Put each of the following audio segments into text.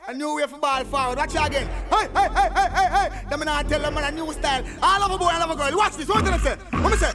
A new way for ball forward. Watch it again. Hey, hey, hey, hey, hey, hey. Them not tell them man a new style. I love a boy, I love a girl. Watch this. What do they say? What me say?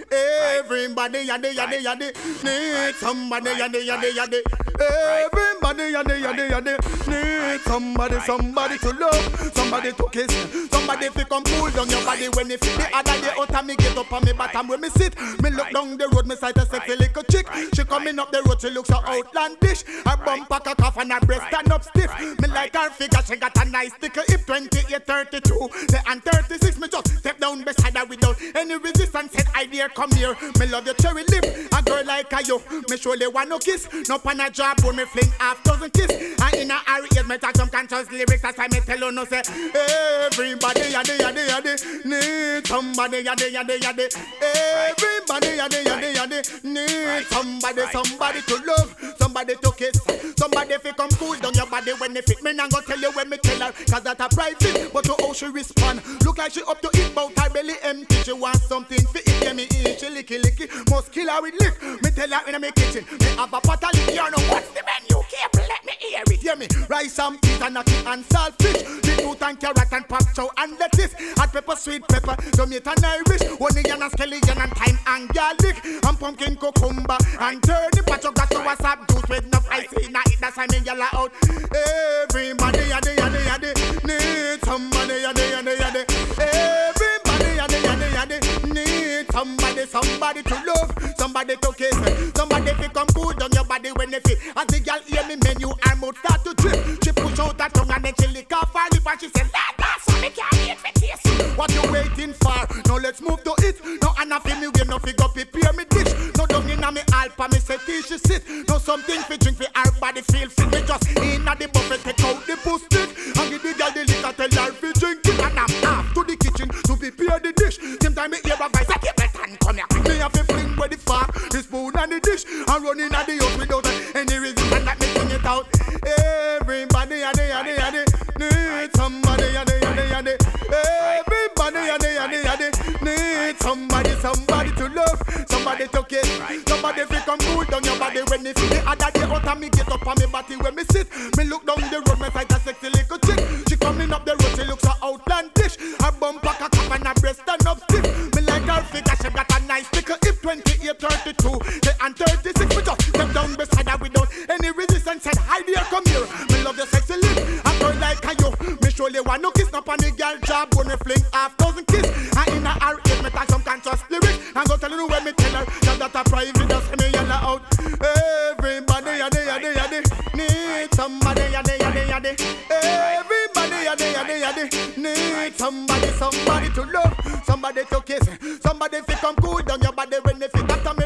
Everybody, yaddy, yaddy, yaddy. Need somebody, yaddy, yaddy, yaddy. Everybody, yaddy, yaddy, yaddy. Need somebody, somebody to love, somebody to kiss, somebody to come cool down your body when you feel the other day out and me get up on me bottom where me sit. Me look down the road, me sight a sexy little chick. She coming up the road, she looks so outlandish. Her bum pack a cough and her breast stand up stiff. Me like her figure, she got a nice tickle hip. 28, 32, and 36. Me just step down beside her without any resistance. Said I dare come here. Me love your cherry lip. A girl like a you, me surely want no kiss. No pan a job when me fling half dozen kiss. And in a R8 me talk some conscious lyrics. That's why me tell you no say everybody yaddy yaddy yaddy need somebody yaddy yaddy yaddy. Everybody yaddy yaddy yaddy need somebody, somebody to love, somebody to kiss, somebody fi come cool down your body when they fit. Me nah go tell you when me tell her, cause that a private. But to how she respond, look like she up to eat, bout her belly empty. She want something fi eat, yeah me eat. She licky licky, must kill her with lick. Me tell her in my kitchen, me have a pot of lick. You know what's the menu? Careful, let me hear it. Hear me, rice and peas and nutty and saltfish, beetroot and carrot and pak chow and lettuce, hot pepper, sweet pepper, tomato and Irish, onion and scallion and thyme and garlic, and pumpkin cucumber and turnip. Patch up got to WhatsApp juice with enough ice in it. That's why me yell out. Everybody yaddy yaddy yaddy need somebody yaddy yaddy yaddy. Everybody yaddy yaddy yaddy need somebody, somebody to love, somebody to kiss, somebody to come good on your body when they fit. As the girl hear me menu, her mouth start to drip. She push out her tongue and then she lick off her lip and she say, that's so me can't eat for taste. What you waiting for? Now let's move to it. No Anna feel me way, no figure prepare me dish. No down inna me alpa, me say till she sit. No something fi drink fi her body feel fit. Me just inna the buffet take out the puss stick and give the girl the liquor, tell her fi drink it. And I'm off to the kitchen to prepare the dish. Same time me hear a voice, I keep it and come here. Me have to fling with the fork, the spoon and the dish, and run inna the house without any reason and that me sing it out. Everybody yaddy yaddy yaddy need somebody yaddy yaddy yaddy. Everybody yaddy yaddy yaddy need somebody, somebody to love, somebody to kiss, somebody fi come cool down your body when they feel the other day out and me get up on me body when me sit. Me look down the road, me sight a sexy little chick. She coming up the road, she looks so outlandish. Her bum pack a cup and her breast stand up stiff. Me like her figure, she got a nice tickle hip. 28, 32, and 36. Me just step down beside her without any resistance. Said hi dear, come here. Me love your sexy lip. A girl like a you, me surely want no kiss. Up on the girl job when me fling half dozen kiss. And in a R8 me talk some conscious lyrics. And go tell you when me tell her that a private just me yell out. Everybody yaddy yaddy yaddy need somebody yaddy yaddy yaddy. Everybody yaddy yaddy yaddy need somebody, somebody to love, somebody to kiss, somebody fi come cool down your body when they fit. After me